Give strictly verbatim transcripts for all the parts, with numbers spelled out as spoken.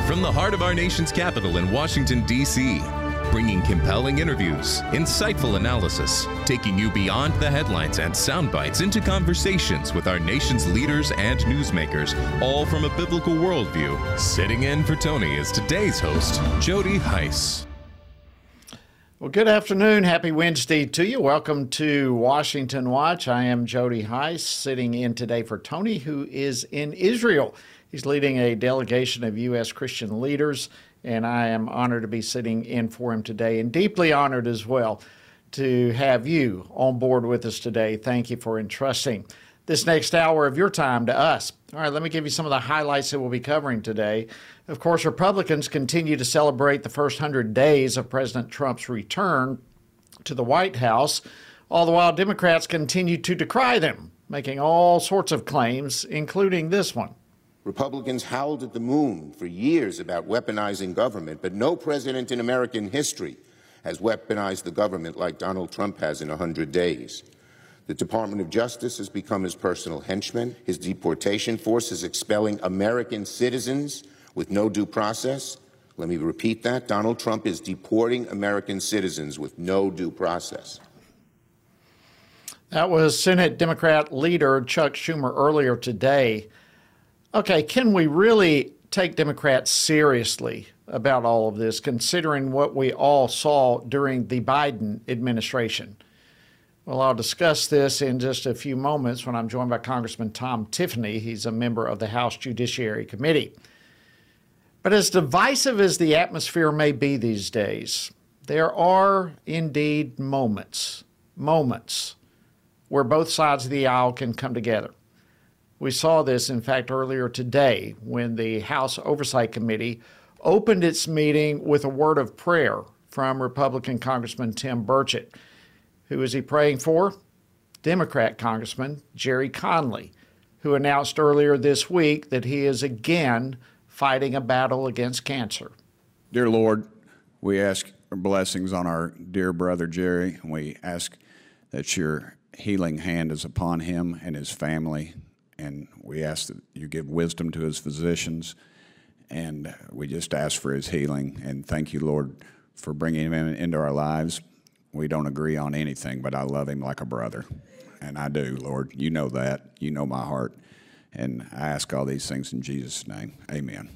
From the heart of our nation's capital in Washington, D C, bringing compelling interviews, insightful analysis, taking you beyond the headlines and sound bites into conversations with our nation's leaders and newsmakers, all from a biblical worldview. Sitting in for Tony is today's host, Jody Hice. Well, good afternoon. Happy Wednesday to you. Welcome to Washington Watch. I am Jody Hice, sitting in today for Tony, who is in Israel. He's leading a delegation of U S Christian leaders, and I am honored to be sitting in for him today, and deeply honored as well to have you on board with us today. Thank you for entrusting this next hour of your time to us. All right, let me give you some of the highlights that we'll be covering today. Of course, Republicans continue to celebrate the first hundred days of President Trump's return to the White House, all the while Democrats continue to decry them, making all sorts of claims, including this one. Republicans howled at the moon for years about weaponizing government, but no president in American history has weaponized the government like Donald Trump has in one hundred days. The Department of Justice has become his personal henchman. His deportation force is expelling American citizens with no due process. Let me repeat that. Donald Trump is deporting American citizens with no due process. That was Senate Democrat leader Chuck Schumer earlier today. Okay, can we really take Democrats seriously about all of this, considering what we all saw during the Biden administration? Well, I'll discuss this in just a few moments when I'm joined by Congressman Tom Tiffany. He's a member of the House Judiciary Committee. But as divisive as the atmosphere may be these days, there are indeed moments, moments where both sides of the aisle can come together. We saw this, in fact, earlier today when the House Oversight Committee opened its meeting with a word of prayer from Republican Congressman Tim Burchett. Who is he praying for? Democrat Congressman Gerry Conley, who announced earlier this week that he is again fighting a battle against cancer. Dear Lord, we ask blessings on our dear brother Gerry, and we ask that your healing hand is upon him and his family. And we ask that you give wisdom to his physicians, and we just ask for his healing. And thank you, Lord, for bringing him into our lives. We don't agree on anything, but I love him like a brother, and I do, Lord. You know that. You know my heart. And I ask all these things in Jesus' name. Amen.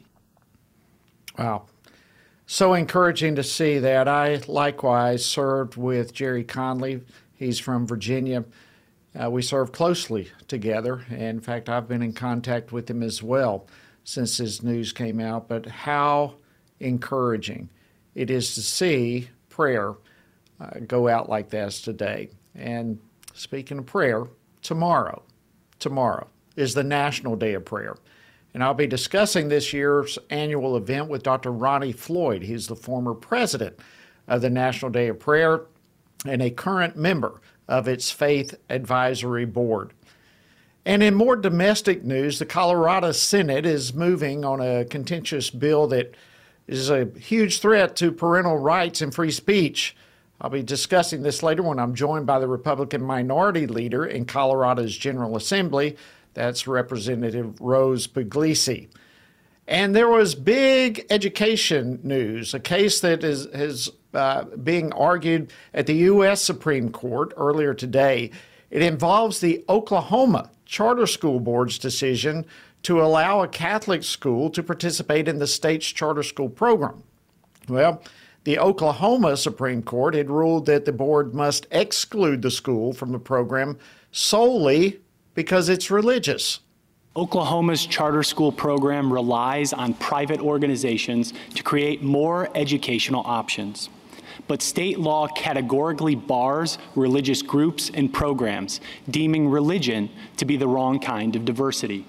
Wow. So encouraging to see that. I likewise served with Gerry Conley. He's from Virginia. Uh, we served closely together. And in fact, I've been in contact with him as well since his news came out. But how encouraging it is to see prayer uh, go out like this today. And speaking of prayer, tomorrow, tomorrow is the National Day of Prayer. And I'll be discussing this year's annual event with Doctor Ronnie Floyd. He's the former president of the National Day of Prayer and a current member of its Faith Advisory Board. And in more domestic news, the Colorado Senate is moving on a contentious bill that is a huge threat to parental rights and free speech. I'll be discussing this later when I'm joined by the Republican minority leader in Colorado's General Assembly. That's Representative Rose Puglisi. And there was big education news, a case that is, is uh, being argued at the U S Supreme Court earlier today. It involves the Oklahoma Charter School Board's decision to allow a Catholic school to participate in the state's charter school program. Well, the Oklahoma Supreme Court had ruled that the board must exclude the school from the program solely because it's religious. Oklahoma's charter school program relies on private organizations to create more educational options. But state law categorically bars religious groups and programs, deeming religion to be the wrong kind of diversity.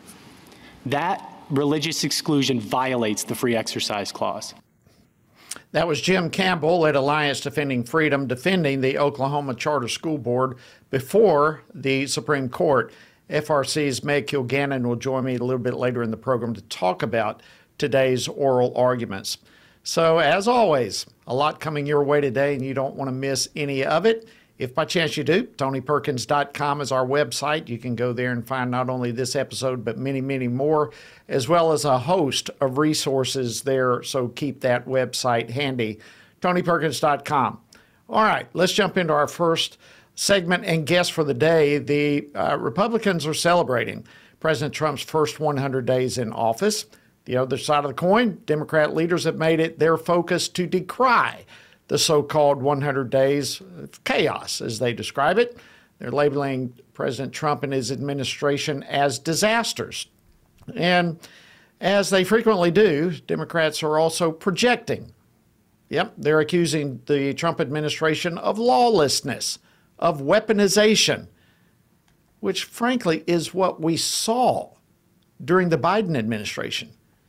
That religious exclusion violates the Free Exercise Clause. That was Jim Campbell at Alliance Defending Freedom defending the Oklahoma Charter School Board before the Supreme Court. F R C's Meg Kilgannon will join me a little bit later in the program to talk about today's oral arguments. So, as always, a lot coming your way today, and you don't want to miss any of it. If by chance you do, Tony Perkins dot com is our website. You can go there and find not only this episode, but many, many more, as well as a host of resources there. So keep that website handy, Tony Perkins dot com. All right, let's jump into our first segment and guest for the day. The uh, Republicans are celebrating President Trump's first one hundred days in office. The other side of the coin, Democrat leaders have made it their focus to decry the so-called one hundred days of chaos, as they describe it. They're labeling President Trump and his administration as disasters. And as they frequently do, Democrats are also projecting. Yep, they're accusing the Trump administration of lawlessness, of weaponization, which frankly is what we saw during the Biden administration.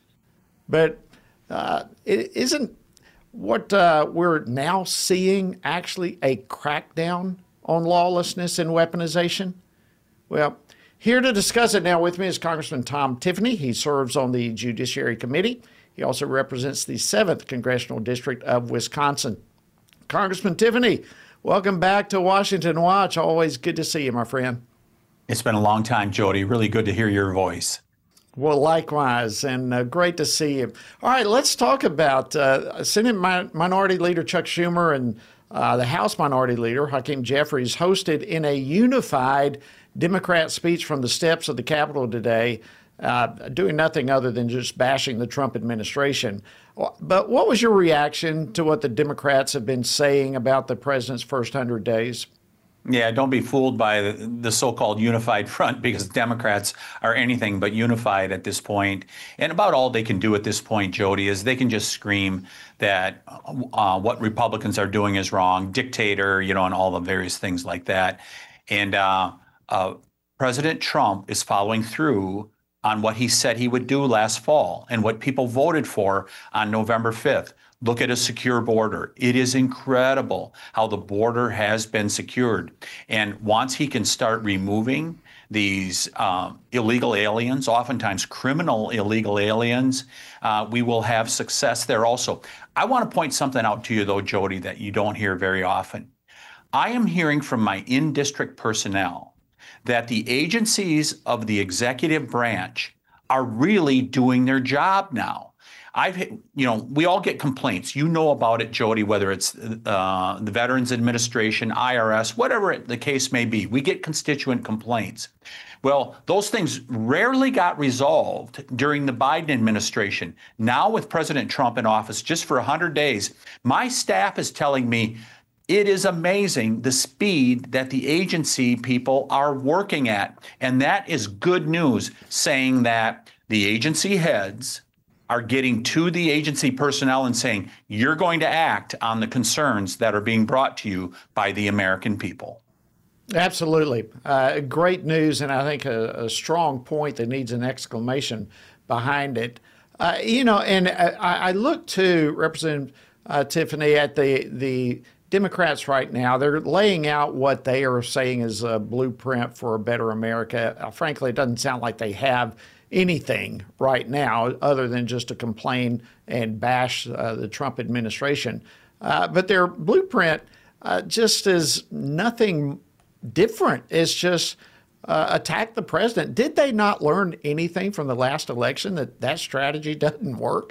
But uh, it isn't what uh, we're now seeing actually a crackdown on lawlessness and weaponization? Well, here to discuss it now with me is Congressman Tom Tiffany. He serves on the Judiciary Committee. He also represents the seventh Congressional District of Wisconsin. Congressman Tiffany, welcome back to Washington Watch. Always good to see you, my friend. It's been a long time, Jody. Really good to hear your voice. Well, likewise, and uh, great to see you. All right, let's talk about uh, Senate Mi- Minority Leader Chuck Schumer and uh, the House Minority Leader Hakeem Jeffries hosted in a unified Democrat speech from the steps of the Capitol today, uh, doing nothing other than just bashing the Trump administration. But what was your reaction to what the Democrats have been saying about the president's first one hundred days? Yeah, don't be fooled by the, the so-called unified front, because Democrats are anything but unified at this point. And about all they can do at this point, Jody, is they can just scream that uh, what Republicans are doing is wrong, dictator, you know, and all the various things like that. And uh, uh, President Trump is following through on what he said he would do last fall and what people voted for on November fifth. Look at a secure border. It is incredible how the border has been secured. And once he can start removing these um, illegal aliens, oftentimes criminal illegal aliens, uh, we will have success there also. I want to point something out to you, though, Jody, that you don't hear very often. I am hearing from my in-district personnel that the agencies of the executive branch are really doing their job now. I've, you know, we all get complaints. You know about it, Jody, whether it's uh, the Veterans Administration, I R S, whatever it, the case may be. We get constituent complaints. Well, those things rarely got resolved during the Biden administration. Now with President Trump in office, just for one hundred days, my staff is telling me it is amazing the speed that the agency people are working at. And that is good news, saying that the agency heads are getting to the agency personnel and saying, you're going to act on the concerns that are being brought to you by the American people. Absolutely. Uh, great news, and I think a, a strong point that needs an exclamation behind it. Uh, you know, and I, I look to Representative uh, Tiffany at the the Democrats right now. They're laying out what they are saying is a blueprint for a better America. Uh, frankly, it doesn't sound like they have anything right now other than just to complain and bash uh, the Trump administration. Uh, but their blueprint uh, just is nothing different. It's just uh, attack the president. Did they not learn anything from the last election that that strategy doesn't work?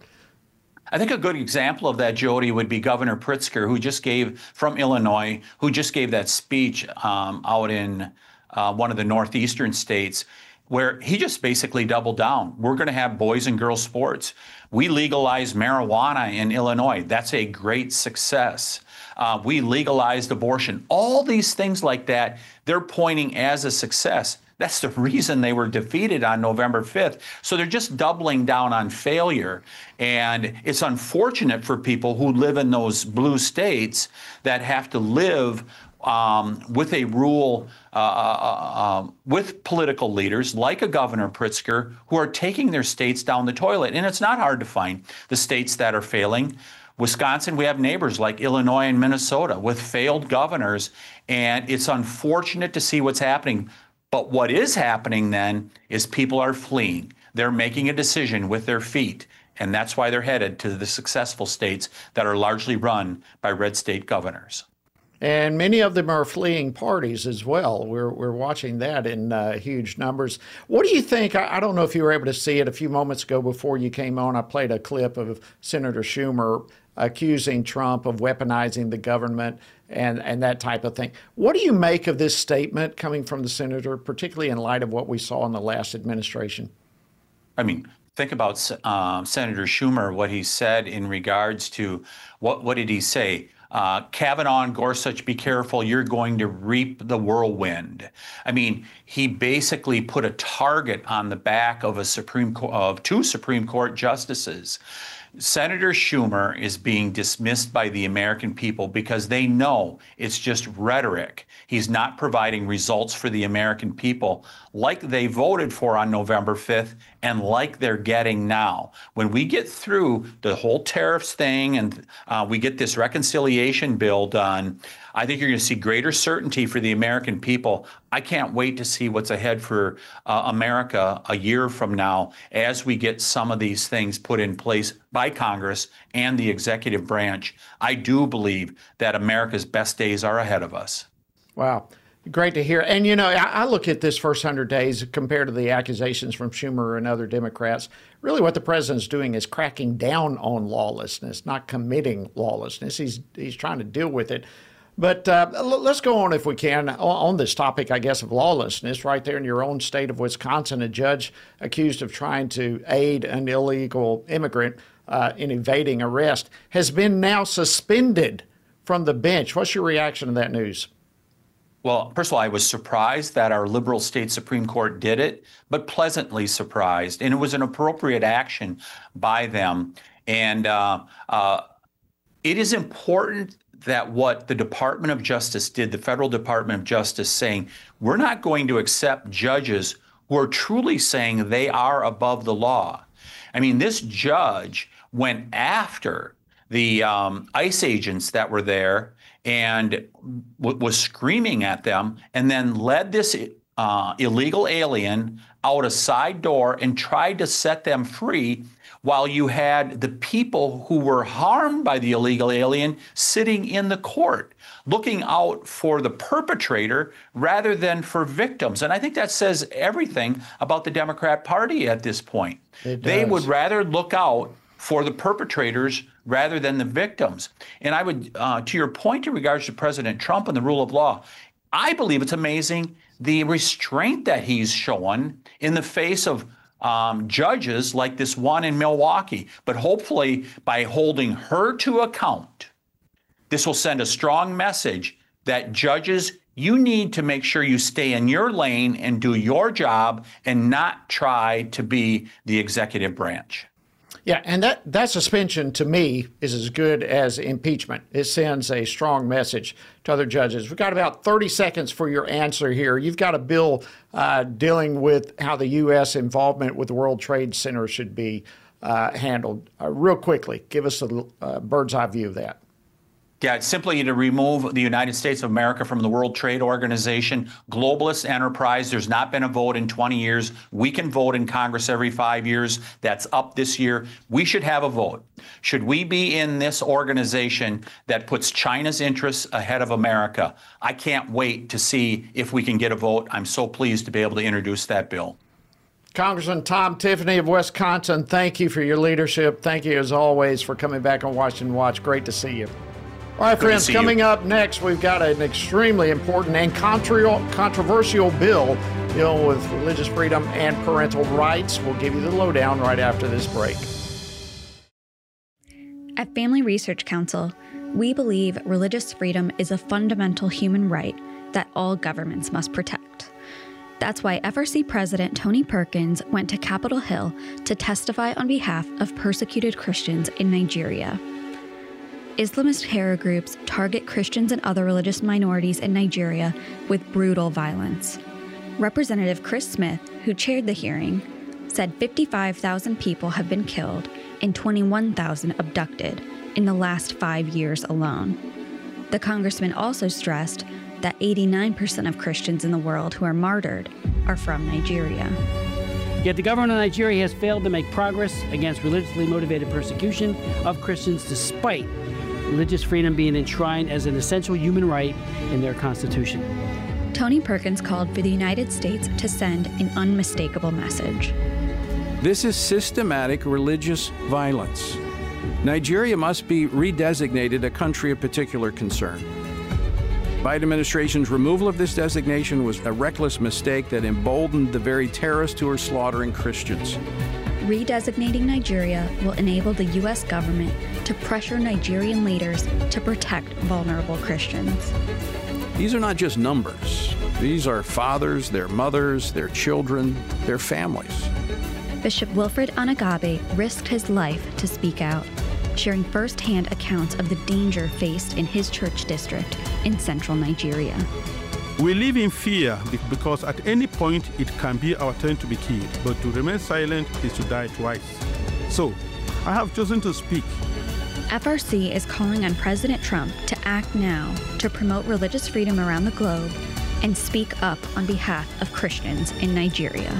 I think a good example of that, Jody, would be Governor Pritzker, who just gave, from Illinois, who just gave that speech um, out in uh, one of the northeastern states, where he just basically doubled down. We're going to have boys and girls sports. We legalized marijuana in Illinois. That's a great success. Uh, we legalized abortion. All these things like that, they're pointing as a success. That's the reason they were defeated on November fifth. So they're just doubling down on failure. And it's unfortunate for people who live in those blue states that have to live Um, with a rule, uh, uh, uh, with political leaders like a Governor Pritzker, who are taking their states down the toilet. And it's not hard to find the states that are failing. Wisconsin, we have neighbors like Illinois and Minnesota with failed governors. And it's unfortunate to see what's happening. But what is happening then is people are fleeing. They're making a decision with their feet. And that's why they're headed to the successful states that are largely run by red state governors. And many of them are fleeing parties as well. We're, we're watching that in uh, huge numbers. What do you think? I, I don't know if you were able to see it a few moments ago before you came on. I played a clip of Senator Schumer accusing Trump of weaponizing the government and, and that type of thing. What do you make of this statement coming from the senator, particularly in light of what we saw in the last administration? I mean, think about uh, Senator Schumer, what he said in regards to, what, what did he say? Uh, Kavanaugh and Gorsuch, be careful, you're going to reap the whirlwind. I mean, he basically put a target on the back of a Supreme Co- of two Supreme Court justices. Senator Schumer is being dismissed by the American people because they know it's just rhetoric. He's not providing results for the American people like they voted for on November fifth and like they're getting now. When we get through the whole tariffs thing and uh, we get this reconciliation bill done, I think you're going to see greater certainty for the American people. I can't wait to see what's ahead for uh, America a year from now as we get some of these things put in place by Congress and the executive branch. I do believe that America's best days are ahead of us. Wow. Great to hear. And, you know, I, I look at this first one hundred days compared to the accusations from Schumer and other Democrats. Really what the president's doing is cracking down on lawlessness, not committing lawlessness. He's, he's trying to deal with it. But uh, let's go on, if we can, on this topic, I guess, of lawlessness. Right there in your own state of Wisconsin, a judge accused of trying to aid an illegal immigrant uh, in evading arrest has been now suspended from the bench. What's your reaction to that news? Well, first of all, I was surprised that our liberal state Supreme Court did it, but pleasantly surprised. And it was an appropriate action by them. And uh, uh, it is important that what the Department of Justice did, the federal Department of Justice, saying, we're not going to accept judges who are truly saying they are above the law. I mean, this judge went after the um, ICE agents that were there and w- was screaming at them, and then led this uh, illegal alien out a side door and tried to set them free, while you had the people who were harmed by the illegal alien sitting in the court, looking out for the perpetrator rather than for victims. And I think that says everything about the Democrat Party at this point. They would rather look out for the perpetrators rather than the victims. And I would, uh, to your point in regards to President Trump and the rule of law, I believe it's amazing the restraint that he's shown in the face of Um, judges like this one in Milwaukee. But hopefully, by holding her to account, this will send a strong message that judges, you need to make sure you stay in your lane and do your job and not try to be the executive branch. Yeah, and that, that suspension, to me, is as good as impeachment. It sends a strong message to other judges. We've got about thirty seconds for your answer here. You've got a bill uh, dealing with how the U S involvement with the World Trade Center should be uh, handled. Uh, real quickly, give us a uh, bird's eye view of that. Yeah, it's simply to remove the United States of America from the World Trade Organization, globalist enterprise. There's not been a vote in twenty years. We can vote in Congress every five years. That's up this year. We should have a vote. Should we be in this organization that puts China's interests ahead of America? I can't wait to see if we can get a vote. I'm so pleased to be able to introduce that bill. Congressman Tom Tiffany of Wisconsin, thank you for your leadership. Thank you, as always, for coming back on Washington Watch. Great to see you. All right, friends, coming you. up next, we've got an extremely important and controversial bill dealing with religious freedom and parental rights. We'll give you the lowdown right after this break. At Family Research Council, we believe religious freedom is a fundamental human right that all governments must protect. That's why F R C President Tony Perkins went to Capitol Hill to testify on behalf of persecuted Christians in Nigeria. Islamist terror groups target Christians and other religious minorities in Nigeria with brutal violence. Representative Chris Smith, who chaired the hearing, said fifty-five thousand people have been killed and twenty-one thousand abducted in the last five years alone. The congressman also stressed that eighty-nine percent of Christians in the world who are martyred are from Nigeria. Yet the government of Nigeria has failed to make progress against religiously motivated persecution of Christians despite religious freedom being enshrined as an essential human right in their Constitution. Tony Perkins called for the United States to send an unmistakable message. This is systematic religious violence. Nigeria must be redesignated a country of particular concern. Biden administration's removal of this designation was a reckless mistake that emboldened the very terrorists who are slaughtering Christians. Redesignating Nigeria will enable the U S government to pressure Nigerian leaders to protect vulnerable Christians. These are not just numbers. These are fathers, their mothers, their children, their families. Bishop Wilfred Anagabe risked his life to speak out, sharing firsthand accounts of the danger faced in his church district in central Nigeria. We live in fear because at any point it can be our turn to be killed, but to remain silent is to die twice. So, I have chosen to speak. F R C is calling on President Trump to act now to promote religious freedom around the globe and speak up on behalf of Christians in Nigeria.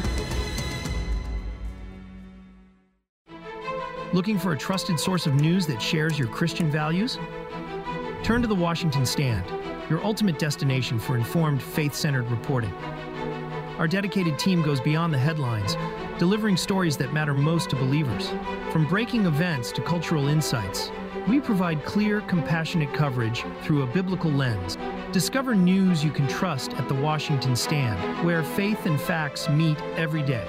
Looking for a trusted source of news that shares your Christian values? Turn to The Washington Stand, your ultimate destination for informed, faith-centered reporting. Our dedicated team goes beyond the headlines, delivering stories that matter most to believers. From breaking events to cultural insights, we provide clear, compassionate coverage through a biblical lens. Discover news you can trust at The Washington Stand, where faith and facts meet every day.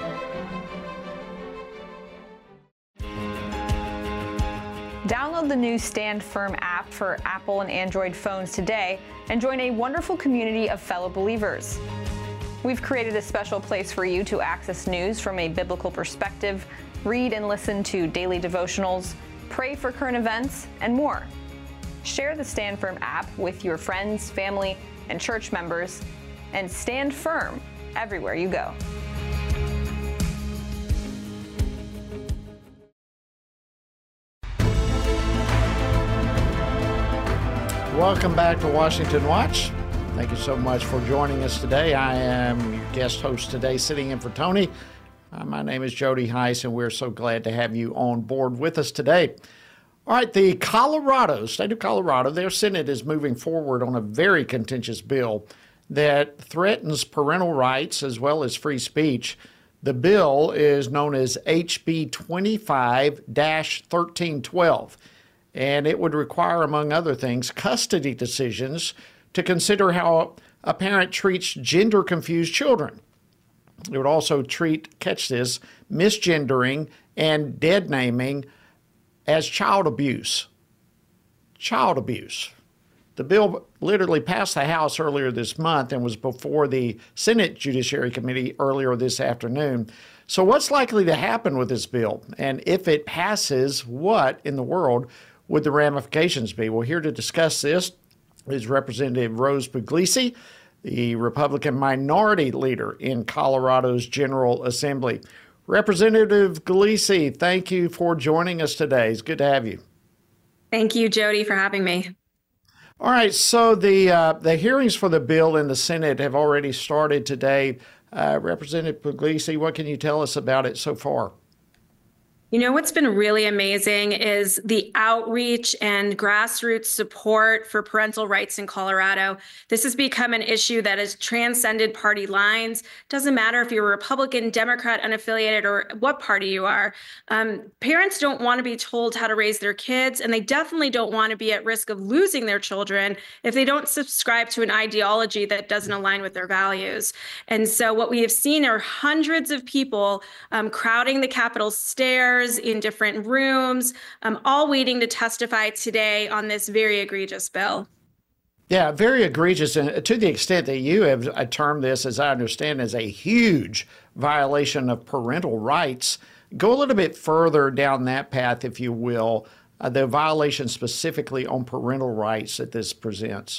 Download the new Stand Firm app for Apple and Android phones today and join a wonderful community of fellow believers. We've created a special place for you to access news from a biblical perspective, read and listen to daily devotionals, pray for current events, and more. Share the Stand Firm app with your friends, family, and church members, and stand firm everywhere you go. Welcome back to Washington Watch. Thank you so much for joining us today. I am your guest host today, sitting in for Tony. Uh, my name is Jody Heiss, and we're so glad to have you on board with us today. All right, the Colorado, state of Colorado, their Senate is moving forward on a very contentious bill that threatens parental rights as well as free speech. The bill is known as H B twenty-five dash thirteen twelve. And it would require, among other things, custody decisions to consider how a parent treats gender-confused children. It would also treat, catch this, misgendering and dead naming as child abuse. Child abuse. The bill literally passed the House earlier this month and was before the Senate Judiciary Committee earlier this afternoon. So what's likely to happen with this bill? And if it passes, what in the world would the ramifications be? Well, here to discuss this is Representative Rose Puglisi, the Republican minority leader in Colorado's General Assembly. Representative Puglisi, thank you for joining us today. It's good to have you. Thank you, Jody, for having me. All right, so the uh, the hearings for the bill in the Senate have already started today. Uh, Representative Puglisi, what can you tell us about it so far? You know, what's been really amazing is the outreach and grassroots support for parental rights in Colorado. This has become an issue that has transcended party lines. Doesn't matter if you're a Republican, Democrat, unaffiliated, or what party you are. Um, parents don't want to be told how to raise their kids, and they definitely don't want to be at risk of losing their children if they don't subscribe to an ideology that doesn't align with their values. And so what we have seen are hundreds of people um, crowding the Capitol stairs in different rooms, um, all waiting to testify today on this very egregious bill. Yeah, very egregious, and to the extent that you have termed this, as I understand, as a huge violation of parental rights. Go a little bit further down that path, if you will, uh, the violation specifically on parental rights that this presents.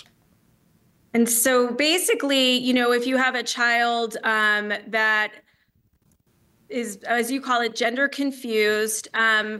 And so basically, you know, if you have a child um, that is, as you call it, gender confused, um,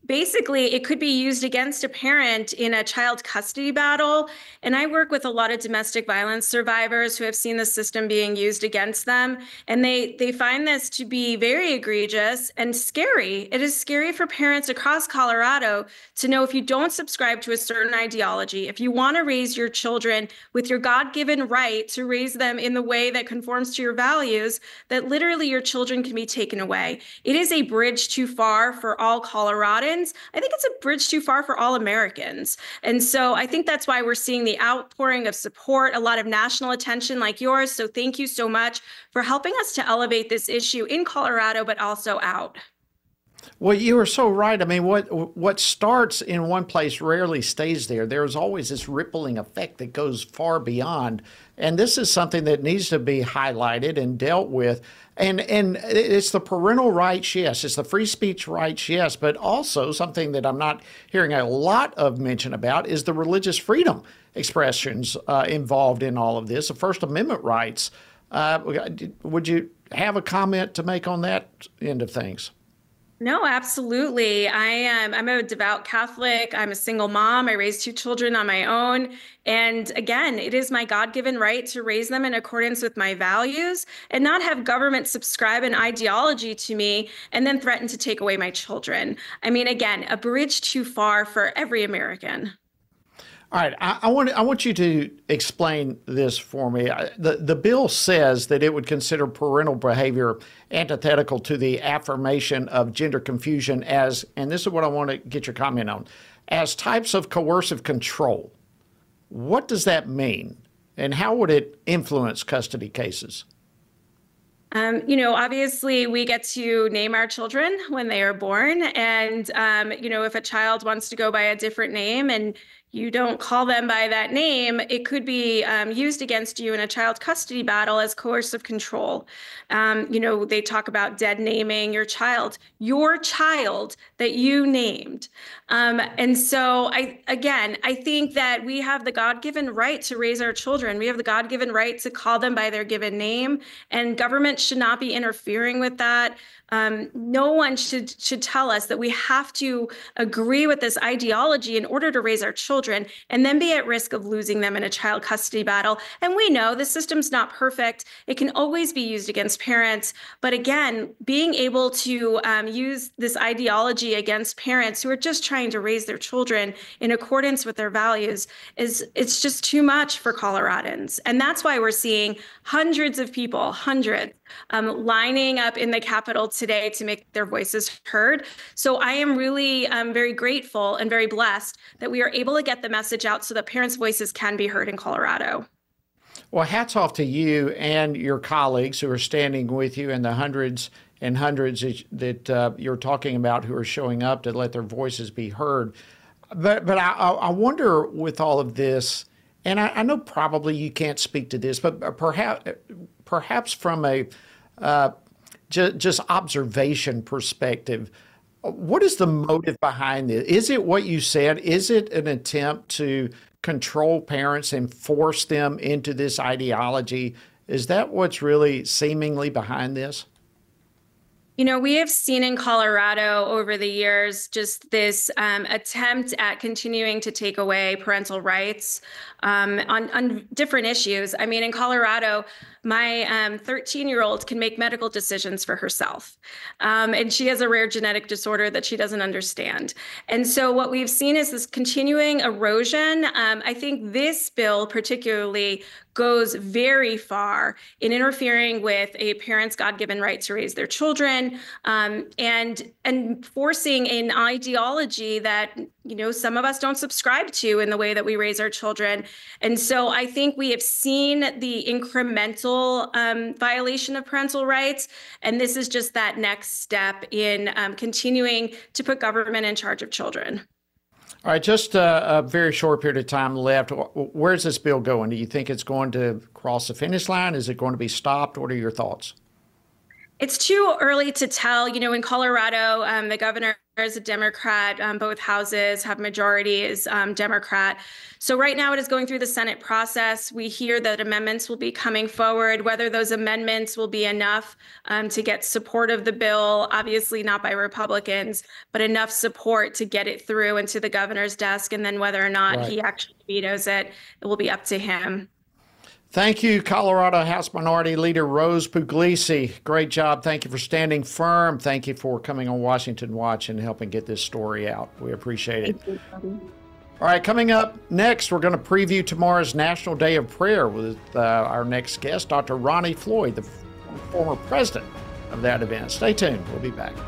basically, it could be used against a parent in a child custody battle. And I work with a lot of domestic violence survivors who have seen the system being used against them. And they, they find this to be very egregious and scary. It is scary for parents across Colorado to know if you don't subscribe to a certain ideology, if you want to raise your children with your God-given right to raise them in the way that conforms to your values, that literally your children can be taken away. It is a bridge too far for all Coloradans. I think it's a bridge too far for all Americans. And so I think that's why we're seeing the outpouring of support, a lot of national attention like yours. So thank you so much for helping us to elevate this issue in Colorado, but also out. Well, you are so right. I mean, what what starts in one place rarely stays there. There's always this rippling effect that goes far beyond. And this is something that needs to be highlighted and dealt with. And and it's the parental rights, yes. It's the free speech rights, yes. But also something that I'm not hearing a lot of mention about is the religious freedom expressions uh, involved in all of this, the First Amendment rights. Uh, would you have a comment to make on that end of things? No, absolutely. I am. I'm a devout Catholic. I'm a single mom. I raised two children on my own. And again, it is my God-given right to raise them in accordance with my values and not have government subscribe an ideology to me and then threaten to take away my children. I mean, again, a bridge too far for every American. All right, I, I want I want you to explain this for me. The the bill says that it would consider parental behavior antithetical to the affirmation of gender confusion as, and this is what I want to get your comment on, as types of coercive control. What does that mean, and how would it influence custody cases? Um, you know, obviously, we get to name our children when they are born. And, um, you know, if a child wants to go by a different name and you don't call them by that name, it could be um, used against you in a child custody battle as coercive control. Um, you know, they talk about dead naming your child, your child that you named. Um, and so, I again, I think that we have the God-given right to raise our children. We have the God-given right to call them by their given name, and government should not be interfering with that. Um, no one should should tell us that we have to agree with this ideology in order to raise our children and then be at risk of losing them in a child custody battle. And we know the system's not perfect. It can always be used against parents. But again, being able to um, use this ideology against parents who are just trying to raise their children in accordance with their values is it's just too much for Coloradans. And that's why we're seeing hundreds of people, hundreds, um, lining up in the Capitol today to make their voices heard. So I am really um, very grateful and very blessed that we are able to get the message out so that parents' voices can be heard in Colorado. Well, hats off to you and your colleagues who are standing with you and the hundreds and hundreds that uh, you're talking about who are showing up to let their voices be heard. But but I, I wonder with all of this, and I, I know probably you can't speak to this, but perhaps perhaps from a uh, ju- just observation perspective, what is the motive behind this? Is it what you said? Is it an attempt to control parents and force them into this ideology? Is that what's really seemingly behind this? You know, we have seen in Colorado over the years just this um, attempt at continuing to take away parental rights um, on, on different issues. I mean, in Colorado, my um, thirteen-year-old can make medical decisions for herself. Um, and she has a rare genetic disorder that she doesn't understand. And so what we've seen is this continuing erosion. Um, I think this bill particularly goes very far in interfering with a parent's God-given right to raise their children, um, and and forcing an ideology that, you know, some of us don't subscribe to in the way that we raise our children. And so I think we have seen the incremental um, violation of parental rights, and this is just that next step in um, continuing to put government in charge of children. All right, just a, a very short period of time left. Where's this bill going? Do you think it's going to cross the finish line? Is it going to be stopped? What are your thoughts? It's too early to tell. You know, in Colorado, um, the governor is a Democrat. Um, both houses have majorities um, Democrat. So right now it is going through the Senate process. We hear that amendments will be coming forward. Whether those amendments will be enough um, to get support of the bill, obviously not by Republicans, but enough support to get it through into the governor's desk. And then whether or not Right. he actually vetoes it, it will be up to him. Thank you, Colorado House Minority Leader Rose Puglisi. Great job. Thank you for standing firm. Thank you for coming on Washington Watch and helping get this story out. We appreciate it. Thank you. All right, coming up next, we're going to preview tomorrow's National Day of Prayer with uh, our next guest, Doctor Ronnie Floyd, the former president of that event. Stay tuned. We'll be back.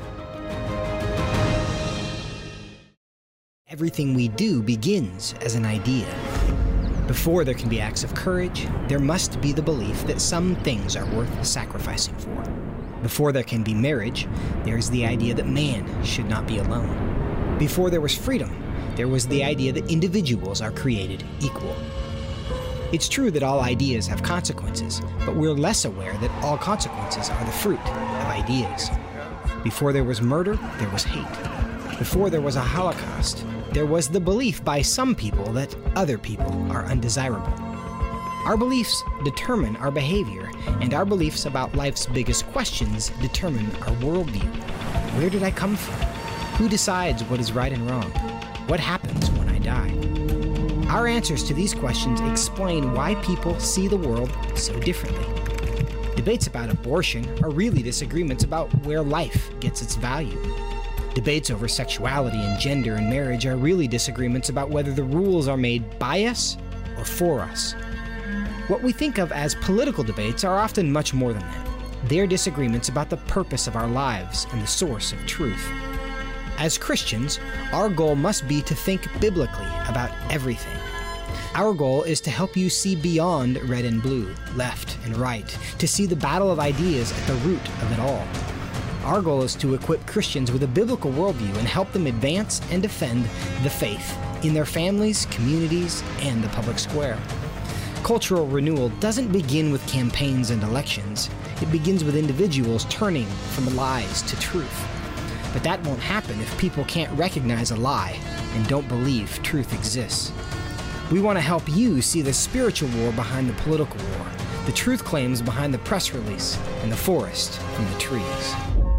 Everything we do begins as an idea. Before there can be acts of courage, there must be the belief that some things are worth sacrificing for. Before there can be marriage, there is the idea that man should not be alone. Before there was freedom, there was the idea that individuals are created equal. It's true that all ideas have consequences, but we're less aware that all consequences are the fruit of ideas. Before there was murder, there was hate. Before there was a Holocaust, there was the belief by some people that other people are undesirable. Our beliefs determine our behavior, and our beliefs about life's biggest questions determine our worldview. Where did I come from? Who decides what is right and wrong? What happens when I die? Our answers to these questions explain why people see the world so differently. Debates about abortion are really disagreements about where life gets its value. Debates over sexuality and gender and marriage are really disagreements about whether the rules are made by us or for us. What we think of as political debates are often much more than that. They're disagreements about the purpose of our lives and the source of truth. As Christians, our goal must be to think biblically about everything. Our goal is to help you see beyond red and blue, left and right, to see the battle of ideas at the root of it all. Our goal is to equip Christians with a biblical worldview and help them advance and defend the faith in their families, communities, and the public square. Cultural renewal doesn't begin with campaigns and elections. It begins with individuals turning from lies to truth. But that won't happen if people can't recognize a lie and don't believe truth exists. We want to help you see the spiritual war behind the political war, the truth claims behind the press release, and the forest from the trees.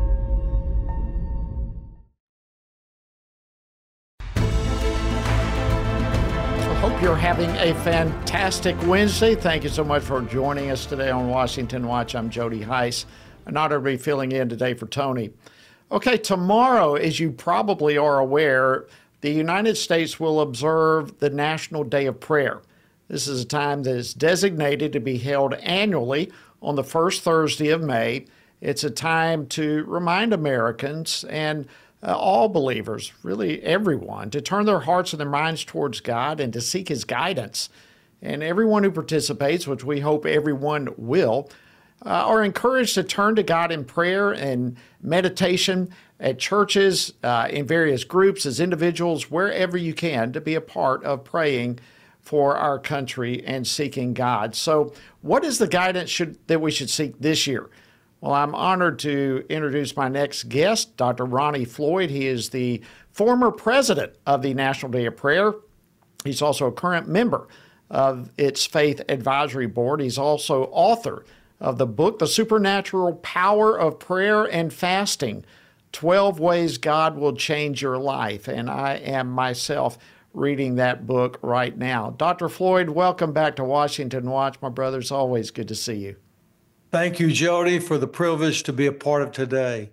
Hope you're having a fantastic Wednesday. Thank you so much for joining us today on Washington Watch. I'm Jody Heiss. An honor to be filling in today for Tony. Okay, tomorrow, as you probably are aware, the United States will observe the National Day of Prayer. This is a time that is designated to be held annually on the first Thursday of May. It's a time to remind Americans and uh, all believers, really everyone, to turn their hearts and their minds towards God and to seek His guidance. And everyone who participates, which we hope everyone will, uh, are encouraged to turn to God in prayer and meditation at churches, uh, in various groups, as individuals, wherever you can, to be a part of praying for our country and seeking God. So what is the guidance should, that we should seek this year? Well, I'm honored to introduce my next guest, Doctor Ronnie Floyd. He is the former president of the National Day of Prayer. He's also a current member of its Faith Advisory Board. He's also author of the book, The Supernatural Power of Prayer and Fasting, twelve Ways God Will Change Your Life. And I am myself reading that book right now. Doctor Floyd, welcome back to Washington Watch. My brother, it's always good to see you. Thank you, Jody, for the privilege to be a part of today.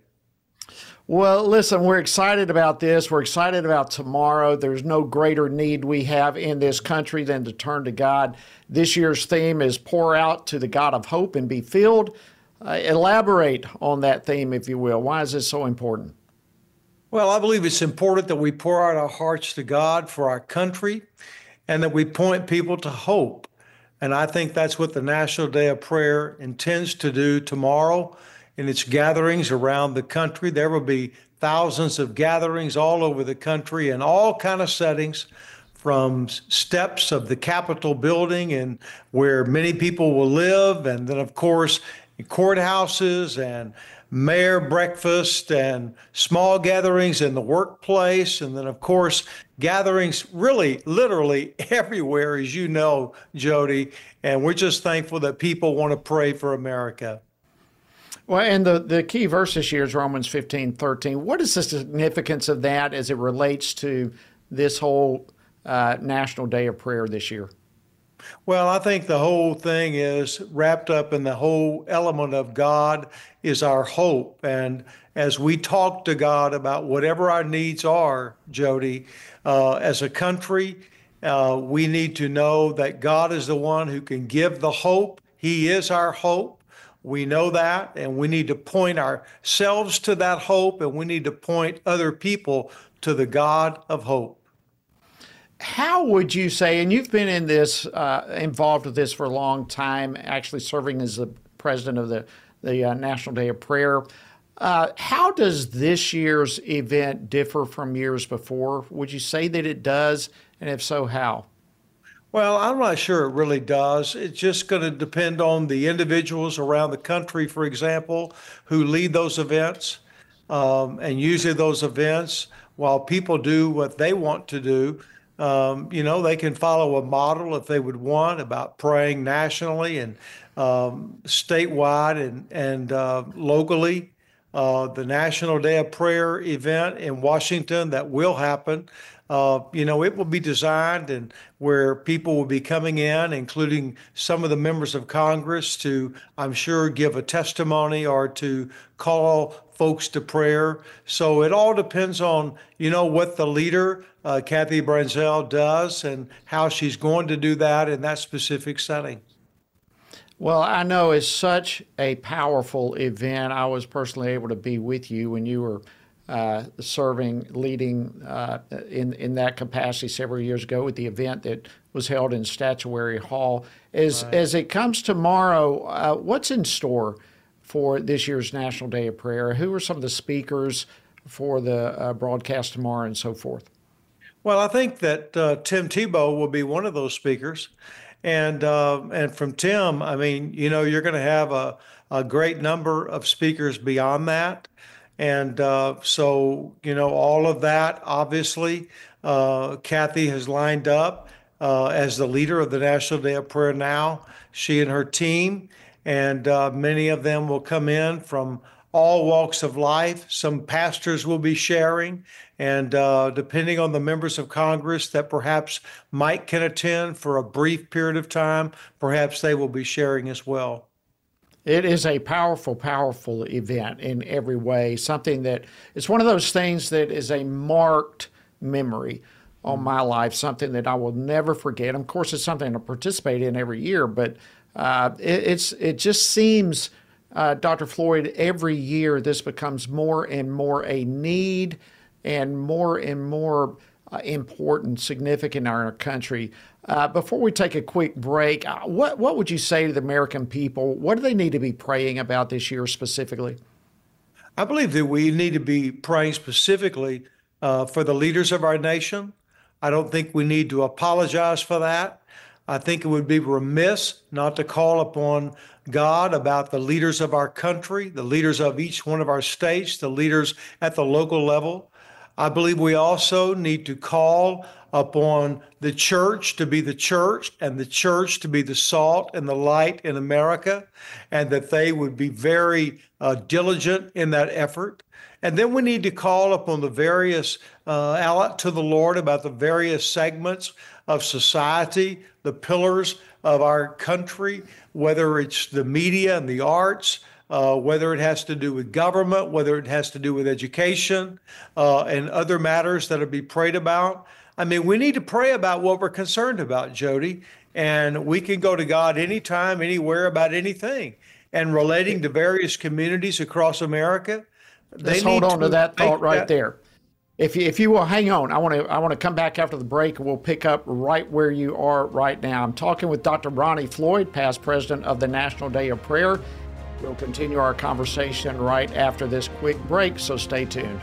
Well, listen, we're excited about this. We're excited about tomorrow. There's no greater need we have in this country than to turn to God. This year's theme is Pour Out to the God of Hope and Be Filled. Uh, elaborate on that theme, if you will. Why is this so important? Well, I believe it's important that we pour out our hearts to God for our country and that we point people to hope. And I think that's what the National Day of Prayer intends to do tomorrow in its gatherings around the country. There will be thousands of gatherings all over the country in all kind of settings, from steps of the Capitol building and where many people will live, and then, of course, in courthouses and mayor breakfast and small gatherings in the workplace. And then, of course, gatherings really, literally everywhere, as you know, Jody. And we're just thankful that people want to pray for America. Well, and the, the key verse this year is Romans fifteen thirteen. What is the significance of that as it relates to this whole uh, National Day of Prayer this year? Well, I think the whole thing is wrapped up in the whole element of God is our hope. And as we talk to God about whatever our needs are, Jody, uh, as a country, uh, we need to know that God is the one who can give the hope. He is our hope. We know that, and we need to point ourselves to that hope, and we need to point other people to the God of hope. How would you say, and you've been in this, uh, involved with this for a long time, actually serving as the president of the, the uh, National Day of Prayer, uh, how does this year's event differ from years before? Would you say that it does, and if so, how? Well, I'm not sure it really does. It's just going to depend on the individuals around the country, for example, who lead those events. Um, and usually those events, while people do what they want to do, um, you know, they can follow a model if they would want about praying nationally and um, statewide and, and uh, locally. Uh, the National Day of Prayer event in Washington that will happen. Uh, you know, it will be designed and where people will be coming in, including some of the members of Congress to, I'm sure, give a testimony or to call folks to prayer. So it all depends on, you know, what the leader, uh, Kathy Branzell, does and how she's going to do that in that specific setting. Well, I know it's such a powerful event. I was personally able to be with you when you were Uh, serving, leading uh, in in that capacity several years ago with the event that was held in Statuary Hall. As right. as it comes tomorrow, uh, what's in store for this year's National Day of Prayer? Who are some of the speakers for the uh, broadcast tomorrow and so forth? Well, I think that uh, Tim Tebow will be one of those speakers, and uh, and from Tim, I mean, you know, you're going to have a a great number of speakers beyond that. And uh, so, you know, all of that, obviously, uh, Kathy has lined up uh, as the leader of the National Day of Prayer now, she and her team, and uh, many of them will come in from all walks of life. Some pastors will be sharing, and uh, depending on the members of Congress that perhaps Mike can attend for a brief period of time, perhaps they will be sharing as well. It is a powerful, powerful event in every way, something that it's one of those things that is a marked memory on my life, something that I will never forget. Of course, it's something I participate in every year, but uh, it, it's it just seems, uh, Doctor Floyd, every year this becomes more and more a need and more and more uh, important, significant in our country. Uh, before we take a quick break, uh, what what would you say to the American people? What do they need to be praying about this year specifically? I believe that we need to be praying specifically uh, for the leaders of our nation. I don't think we need to apologize for that. I think it would be remiss not to call upon God about the leaders of our country, the leaders of each one of our states, the leaders at the local level. I believe we also need to call upon the church to be the church and the church to be the salt and the light in America, and that they would be very uh, diligent in that effort. And then we need to call upon the various, uh, out to the Lord about the various segments of society, the pillars of our country, whether it's the media and the arts, Uh, whether it has to do with government, whether it has to do with education, uh, and other matters that are be prayed about. I mean, we need to pray about what we're concerned about, Jody, and we can go to God anytime, anywhere about anything. And relating to various communities across America, they Let's hold need on to, to that thought right that. there. If you, if you will hang on, I want to I want to come back after the break, and we'll pick up right where you are right now. I'm talking with Doctor Ronnie Floyd, past president of the National Day of Prayer. We'll continue our conversation right after this quick break, so stay tuned.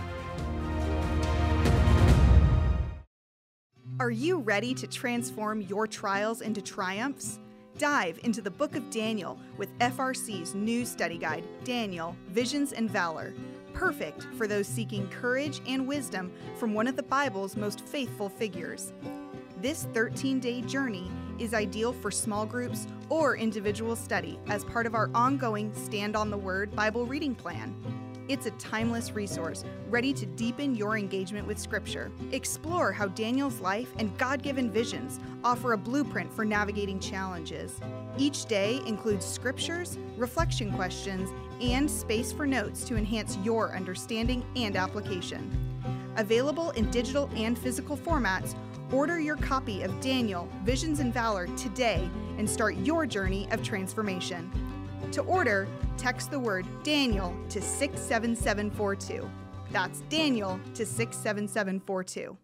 Are you ready to transform your trials into triumphs? Dive into the book of Daniel with F R C's new study guide, Daniel, Visions and Valor. Perfect for those seeking courage and wisdom from one of the Bible's most faithful figures. This thirteen-day journey is ideal for small groups or individual study as part of our ongoing Stand on the Word Bible reading plan. It's a timeless resource ready to deepen your engagement with Scripture. Explore how Daniel's life and God-given visions offer a blueprint for navigating challenges. Each day includes scriptures, reflection questions, and space for notes to enhance your understanding and application. Available in digital and physical formats, order your copy of Daniel, Visions and Valor today and start your journey of transformation. To order, text the word Daniel to six seven seven four two. That's Daniel to six seven seven four two.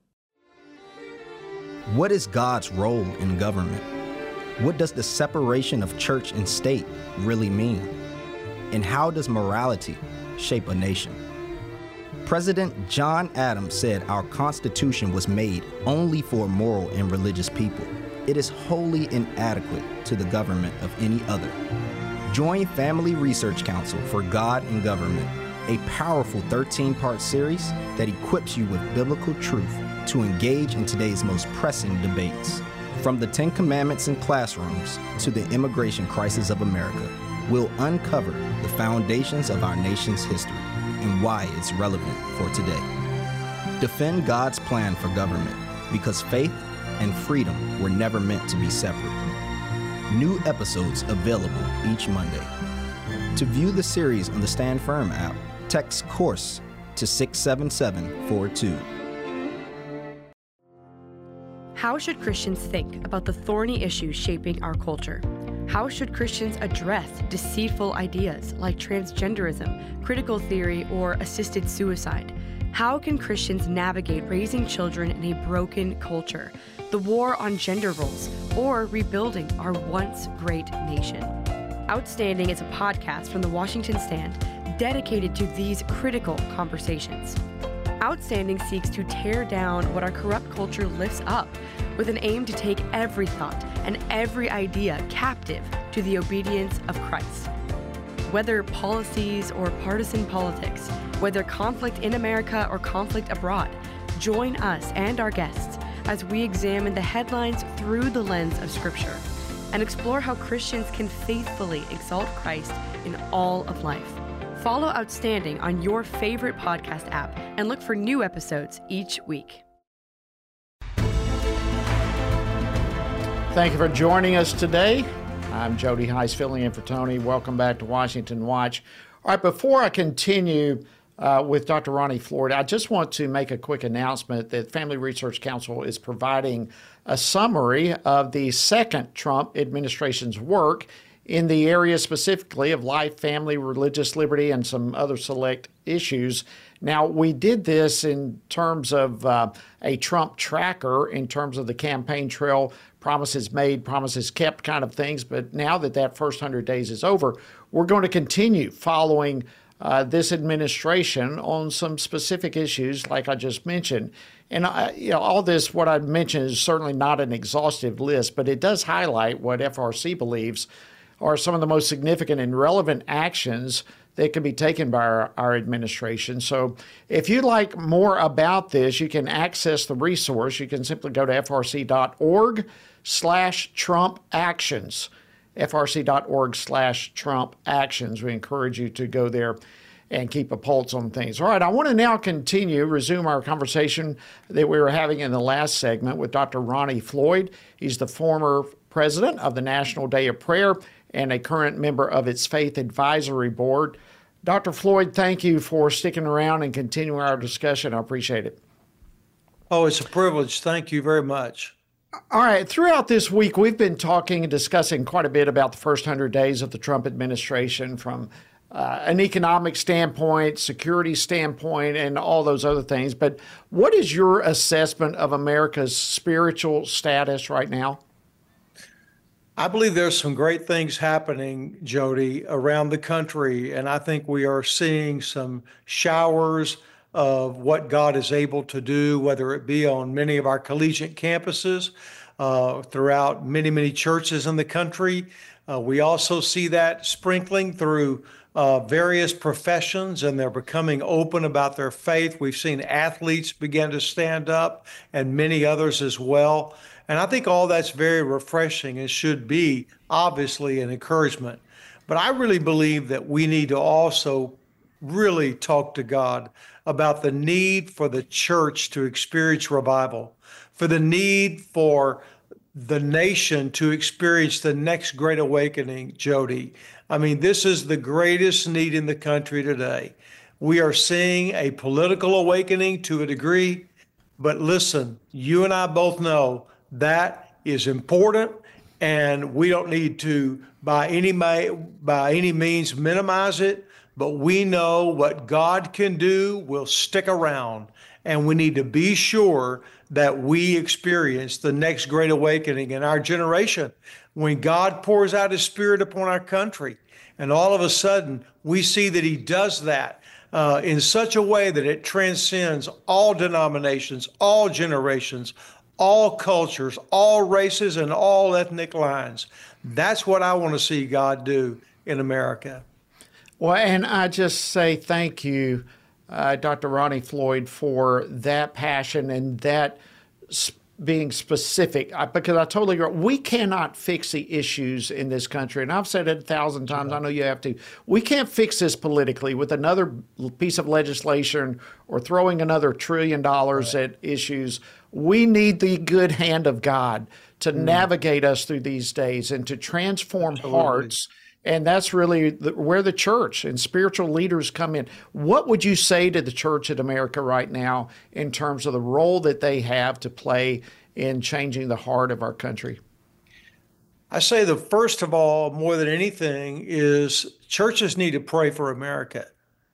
What is God's role in government? What does the separation of church and state really mean? And how does morality shape a nation? President John Adams said our Constitution was made only for moral and religious people. It is wholly inadequate to the government of any other. Join Family Research Council for God and Government, a powerful thirteen-part series that equips you with biblical truth to engage in today's most pressing debates. From the Ten Commandments in classrooms to the immigration crisis of America, we'll uncover the foundations of our nation's history and why it's relevant for today. Defend God's plan for government, because faith and freedom were never meant to be separate. New episodes available each Monday. To view the series on the Stand Firm app, text COURSE to six seven seven four two. How should Christians think about the thorny issues shaping our culture? How should Christians address deceitful ideas like transgenderism, critical theory, or assisted suicide? How can Christians navigate raising children in a broken culture, the war on gender roles, or rebuilding our once great nation? Outstanding is a podcast from the Washington Stand dedicated to these critical conversations. Outstanding seeks to tear down what our corrupt culture lifts up with an aim to take every thought and every idea captive to the obedience of Christ. Whether policies or partisan politics, whether conflict in America or conflict abroad, join us and our guests as we examine the headlines through the lens of Scripture and explore how Christians can faithfully exalt Christ in all of life. Follow Outstanding on your favorite podcast app and look for new episodes each week. Thank you for joining us today. I'm Jody Heiss, filling in for Tony. Welcome back to Washington Watch. All right, before I continue uh, with Doctor Ronnie Floyd, I just want to make a quick announcement that Family Research Council is providing a summary of the second Trump administration's work in the area specifically of life, family, religious liberty, and some other select issues. Now, we did this in terms of uh, a Trump tracker, in terms of the campaign trail, promises made, promises kept kind of things. But now that that first one hundred days is over, we're going to continue following uh, this administration on some specific issues like I just mentioned. And I, you know, all this, what I mentioned, is certainly not an exhaustive list, but it does highlight what F R C believes are some of the most significant and relevant actions that can be taken by our, our administration. So if you'd like more about this, you can access the resource. You can simply go to frc.org slash Trump actions, frc.org slash Trump actions. We encourage you to go there and keep a pulse on things. All right, I want to now continue, resume our conversation that we were having in the last segment with Doctor Ronnie Floyd. He's the former president of the National Day of Prayer and a current member of its Faith Advisory Board. Doctor Floyd, thank you for sticking around and continuing our discussion. I appreciate it. Oh, it's a privilege. Thank you very much. All right. Throughout this week, we've been talking and discussing quite a bit about the first one hundred days of the Trump administration from uh, an economic standpoint, security standpoint, and all those other things. But what is your assessment of America's spiritual status right now? I believe there's some great things happening, Jody, around the country, and I think we are seeing some showers of what God is able to do, whether it be on many of our collegiate campuses, uh, throughout many, many churches in the country. Uh, we also see that sprinkling through uh, various professions, and they're becoming open about their faith. We've seen athletes begin to stand up and many others as well. And I think all that's very refreshing and should be obviously an encouragement. But I really believe that we need to also really talk to God about the need for the church to experience revival, for the need for the nation to experience the next great awakening, Jody. I mean, this is the greatest need in the country today. We are seeing a political awakening to a degree, but listen, you and I both know that is important, and we don't need to by any by any means minimize it, but we know what God can do will stick around, and we need to be sure that we experience the next great awakening in our generation when God pours out his Spirit upon our country. And all of a sudden, we see that he does that uh, in such a way that it transcends all denominations, all generations, all cultures, all races, and all ethnic lines. That's what I want to see God do in America. Well, and I just say thank you, uh, Doctor Ronnie Floyd, for that passion and that sp- being specific, I, because I totally agree. We cannot fix the issues in this country, and I've said it a thousand times. I know you have to. We can't fix this politically with another piece of legislation or throwing another trillion dollars right. at issues. We need the good hand of God to mm. navigate us through these days and to transform Absolutely. hearts. And that's really the, where the church and spiritual leaders come in. What would you say to the church in America right now in terms of the role that they have to play in changing the heart of our country? I say the first of all, more than anything, is churches need to pray for America.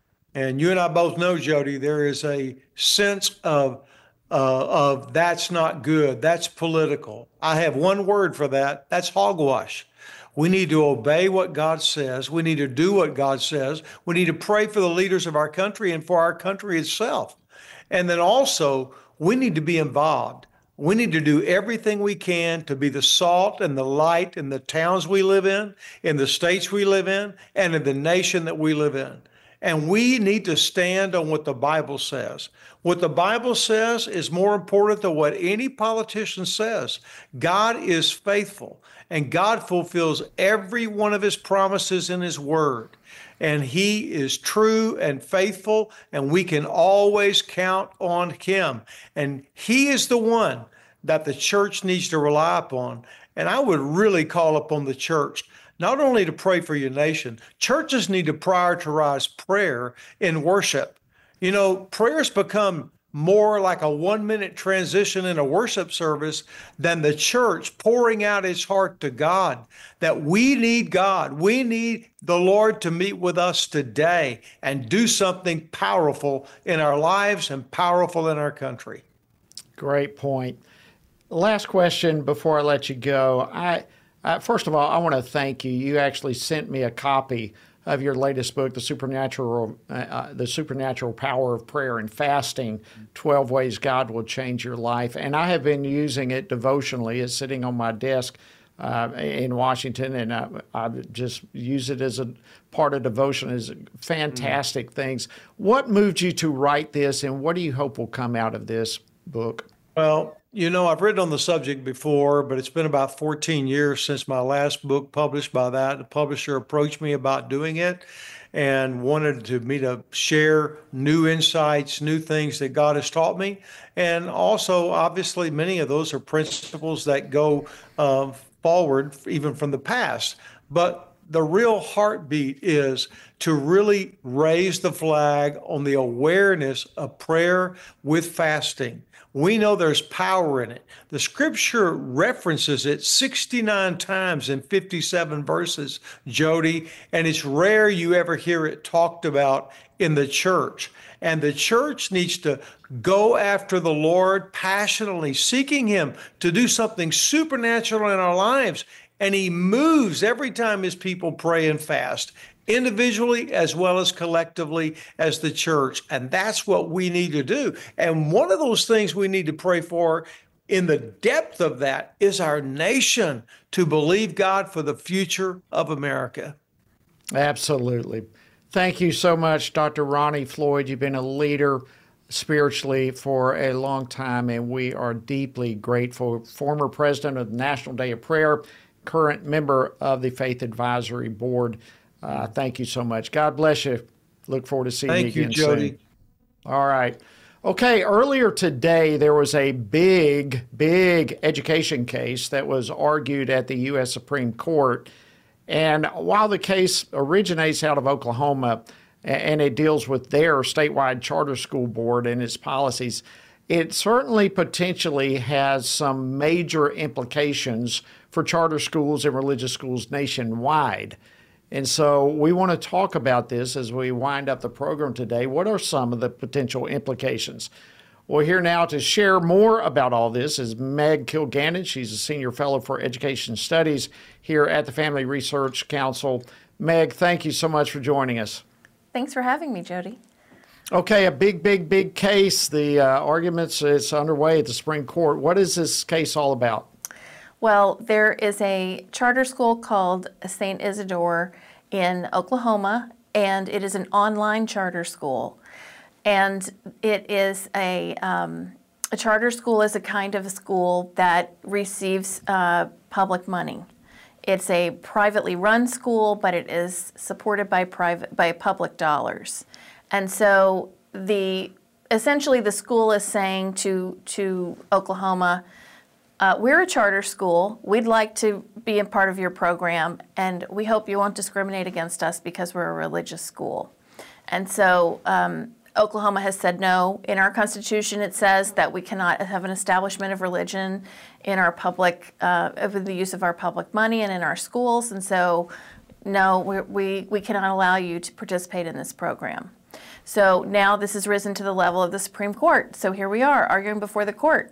And you and I both know, Jody, there is a sense of uh, of that's not good, that's political. I have one word for that, that's hogwash. We need to obey what God says. We need to do what God says. We need to pray for the leaders of our country and for our country itself. And then also, we need to be involved. We need to do everything we can to be the salt and the light in the towns we live in, in the states we live in, and in the nation that we live in. And we need to stand on what the Bible says. What the Bible says is more important than what any politician says. God is faithful, and God fulfills every one of his promises in his word. And he is true and faithful, and we can always count on him. And he is the one that the church needs to rely upon. And I would really call upon the church not only to pray for your nation. Churches need to prioritize prayer in worship. You know, prayers become more like a one-minute transition in a worship service than the church pouring out its heart to God, that we need God. We need the Lord to meet with us today and do something powerful in our lives and powerful in our country. Great point. Last question before I let you go. I Uh, first of all, I want to thank you. You actually sent me a copy of your latest book, The Supernatural uh, uh, The Supernatural Power of Prayer and Fasting, twelve Ways God Will Change Your Life. And I have been using it devotionally. It's sitting on my desk uh, in Washington, and I, I just use it as a part of devotion. It's fantastic mm. things. What moved you to write this, and what do you hope will come out of this book? Well, you know, I've written on the subject before, but it's been about fourteen years since my last book published by that. The publisher approached me about doing it and wanted to me to share new insights, new things that God has taught me. And also, obviously, many of those are principles that go uh, forward even from the past. But the real heartbeat is to really raise the flag on the awareness of prayer with fasting. We know there's power in it. The scripture references it sixty-nine times in fifty-seven verses, Jody, and it's rare you ever hear it talked about in the church. And the church needs to go after the Lord passionately, seeking him to do something supernatural in our lives. And he moves every time his people pray and fast, individually as well as collectively as the church. And that's what we need to do. And one of those things we need to pray for in the depth of that is our nation to believe God for the future of America. Absolutely. Thank you so much, Doctor Ronnie Floyd. You've been a leader spiritually for a long time, and we are deeply grateful. Former president of the National Day of Prayer, current member of the Faith Advisory Board. Uh, thank you so much. God bless you. Look forward to seeing Thank you you, again Jody. soon. All right. Okay, earlier today, there was a big, big education case that was argued at the U S Supreme Court. And while the case originates out of Oklahoma and it deals with their statewide charter school board and its policies, it certainly potentially has some major implications for charter schools and religious schools nationwide. And so we want to talk about this as we wind up the program today. What are some of the potential implications? Well, here now to share more about all this is Meg Kilgannon. She's a senior fellow for education studies here at the Family Research Council. Meg, thank you so much for joining us. Thanks for having me, Jody. Okay, a big, big, big case. The uh, arguments is underway at the Supreme Court. What is this case all about? Well, there is a charter school called Saint Isidore in Oklahoma, and it is an online charter school. And it is a, um, a charter school is a kind of a school that receives uh, public money. It's a privately run school, but it is supported by private by public dollars. And so the essentially the school is saying to to Oklahoma, Uh, we're a charter school. We'd like to be a part of your program, and we hope you won't discriminate against us because we're a religious school. And so um, Oklahoma has said no. In our Constitution, it says that we cannot have an establishment of religion in our public, uh, with the use of our public money and in our schools. And so, no, we, we, we cannot allow you to participate in this program. So now this has risen to the level of the Supreme Court. So here we are, arguing before the court.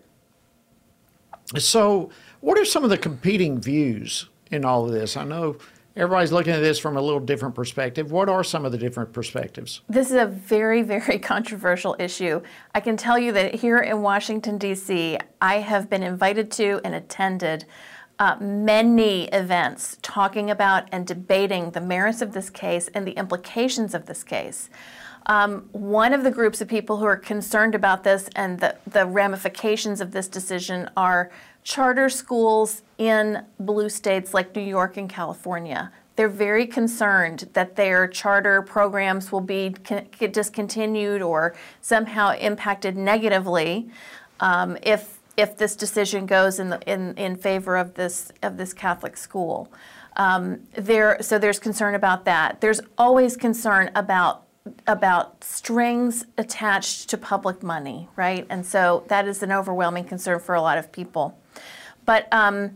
So what are some of the competing views in all of this? I know everybody's looking at this from a little different perspective. What are some of the different perspectives? This is a very, very controversial issue. I can tell you that here in Washington, D C, I have been invited to and attended uh, many events talking about and debating the merits of this case and the implications of this case. Um, one of the groups of people who are concerned about this and the, the ramifications of this decision are charter schools in blue states like New York and California. They're very concerned that their charter programs will be con- discontinued or somehow impacted negatively um, if if this decision goes in the, in in favor of this of this Catholic school. Um, there, so there's concern about that. There's always concern about about strings attached to public money, right? And so that is an overwhelming concern for a lot of people. But um,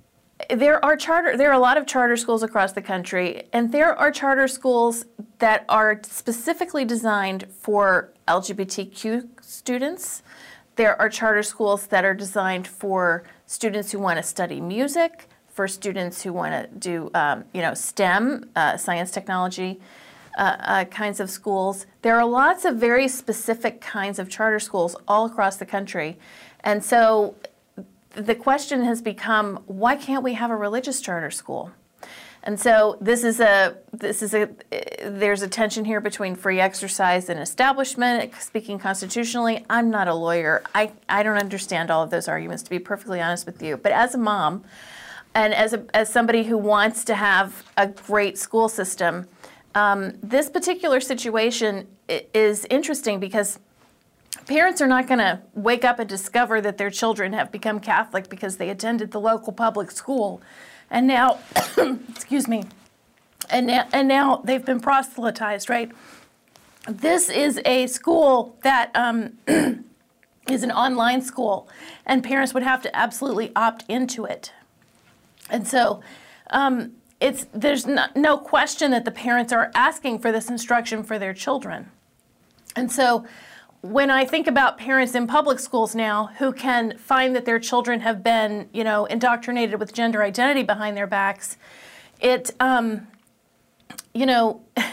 there are charter, there are a lot of charter schools across the country, and there are charter schools that are specifically designed for L G B T Q students. There are charter schools that are designed for students who want to study music, for students who want to do, um, you know, STEM, uh, science, technology, Uh, uh, kinds of schools. There are lots of very specific kinds of charter schools all across the country. And so the question has become, why can't we have a religious charter school? And so this is a, this is a, there's a tension here between free exercise and establishment. Speaking constitutionally, I'm not a lawyer. I, I don't understand all of those arguments, to be perfectly honest with you. But as a mom, and as, a, as somebody who wants to have a great school system, Um, this particular situation is interesting because parents are not going to wake up and discover that their children have become Catholic because they attended the local public school, and now, excuse me, and now, and now they've been proselytized, right? This is a school that um, is an online school, and parents would have to absolutely opt into it, and so. Um, It's, there's no, no question that the parents are asking for this instruction for their children. And so when I think about parents in public schools now who can find that their children have been, you know, indoctrinated with gender identity behind their backs, it, um, you know,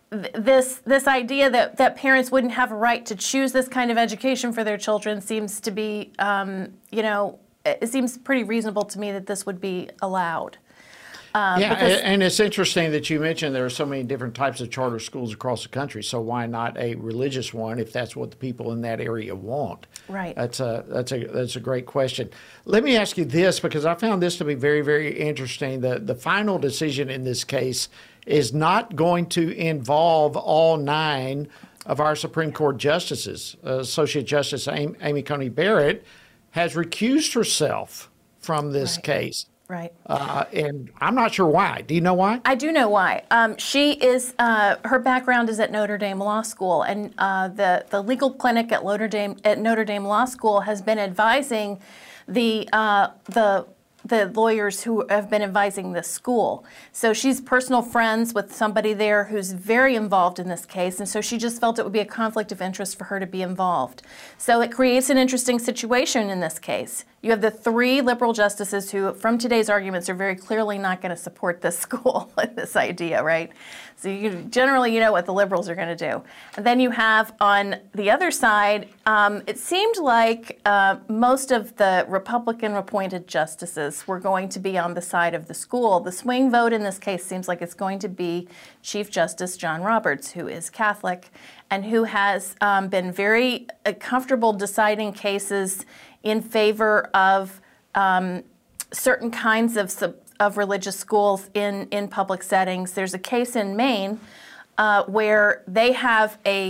th- this this idea that, that parents wouldn't have a right to choose this kind of education for their children seems to be, um, you know, it seems pretty reasonable to me that this would be allowed. Um, yeah, because, and it's interesting that you mentioned there are so many different types of charter schools across the country. So why not a religious one if that's what the people in that area want? Right. That's a that's a that's a great question. Let me ask you this, because I found this to be very very interesting. The the final decision in this case is not going to involve all nine of our Supreme Court justices. Uh, Associate Justice Amy Coney Barrett has recused herself from this right. case. Right. Uh, and I'm not sure why. Do you know why? I do know why. Um, she is, uh, her background is at Notre Dame Law School, and uh, the, the legal clinic at Notre Dame, at Notre Dame Law School has been advising the, uh, the, the lawyers who have been advising this school. So she's personal friends with somebody there who's very involved in this case, and so she just felt it would be a conflict of interest for her to be involved. So it creates an interesting situation in this case. You have the three liberal justices who, from today's arguments, are very clearly not going to support this school and this idea, right? So you generally, you know what the liberals are going to do. And then you have on the other side, um, it seemed like uh, most of the Republican-appointed justices were going to be on the side of the school. The swing vote in this case seems like it's going to be Chief Justice John Roberts, who is Catholic and who has um, been very uh, comfortable deciding cases in favor of um, certain kinds of, sub, of religious schools in, in public settings. There's a case in Maine uh, where they have a,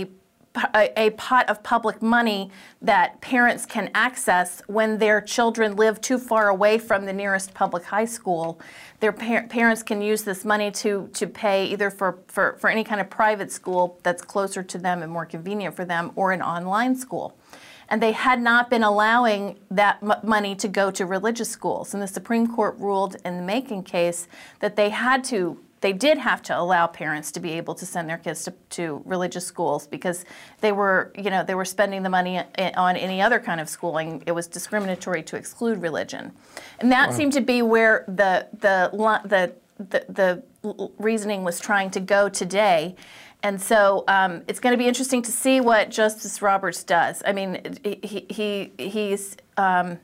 a, a pot of public money that parents can access when their children live too far away from the nearest public high school. Their par- parents can use this money to, to pay either for, for, for any kind of private school that's closer to them and more convenient for them, or an online school. And they had not been allowing that m- money to go to religious schools. And the Supreme Court ruled in the Macon case that they had to, they did have to allow parents to be able to send their kids to, to religious schools, because they were, you know, they were spending the money on any other kind of schooling. It was discriminatory to exclude religion. And that wow. seemed to be where the, the, the, the, the reasoning was trying to go today. And so um, it's going to be interesting to see what Justice Roberts does. I mean, he he he's um,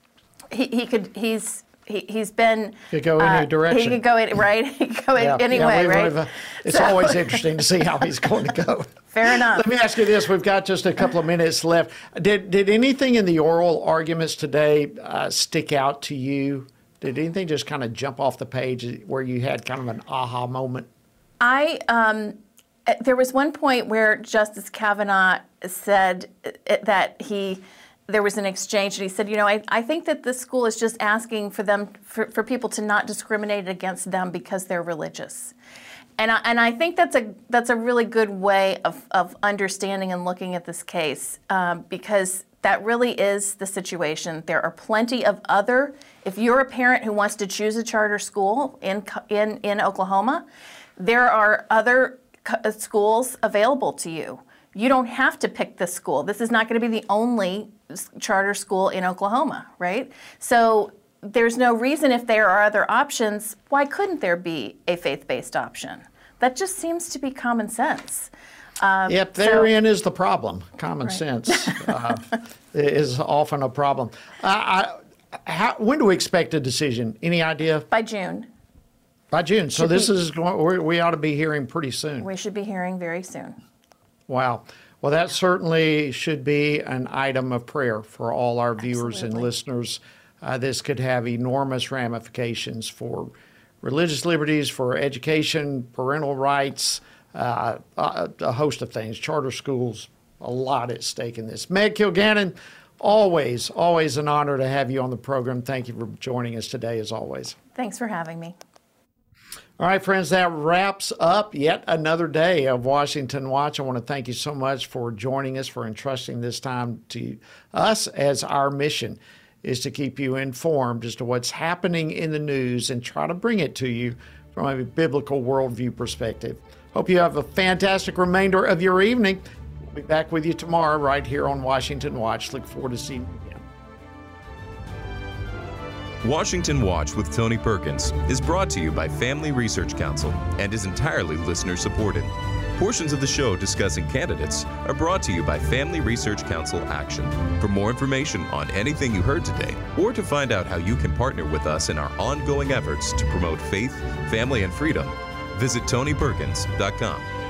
he he could he's he, he's been he could go uh, any direction. He could go in, right. He could go yeah, in any yeah, way, we've, right? We've, uh, it's so. always interesting to see how he's going to go. Fair enough. Let me ask you this: we've got just a couple of minutes left. Did did anything in the oral arguments today uh, stick out to you? Did anything just kind of jump off the page where you had kind of an aha moment? I. Um, There was one point where Justice Kavanaugh said that he, there was an exchange, and he said, you know, I, I think that this school is just asking for them, for, for people to not discriminate against them because they're religious. And I, and I think that's a that's a really good way of, of understanding and looking at this case, um, because that really is the situation. There are plenty of other, if you're a parent who wants to choose a charter school in in, in Oklahoma, there are other schools available to you. You don't have to pick this school. This is not going to be the only charter school in Oklahoma, right? So there's no reason, if there are other options, why couldn't there be a faith-based option? That just seems to be common sense. Um, yep, therein so, is the problem. Common right. sense uh, is often a problem. Uh, I, how, when do we expect a decision? Any idea? By June. By June. So Should this be, is going, we ought to be hearing pretty soon. We should be hearing very soon. Wow. Well, that certainly should be an item of prayer for all our viewers Absolutely. and listeners. Uh, this could have enormous ramifications for religious liberties, for education, parental rights, uh, a, a host of things, charter schools, a lot at stake in this. Meg Kilgannon, always, always an honor to have you on the program. Thank you for joining us today, as always. Thanks for having me. All right, friends, that wraps up yet another day of Washington Watch. I want to thank you so much for joining us, for entrusting this time to us, as our mission is to keep you informed as to what's happening in the news and try to bring it to you from a biblical worldview perspective. Hope you have a fantastic remainder of your evening. We'll be back with you tomorrow right here on Washington Watch. Look forward to seeing you again. Washington Watch with Tony Perkins is brought to you by Family Research Council and is entirely listener supported. Portions of the show discussing candidates are brought to you by Family Research Council Action. For more information on anything you heard today, or to find out how you can partner with us in our ongoing efforts to promote faith, family, and freedom, visit tony perkins dot com.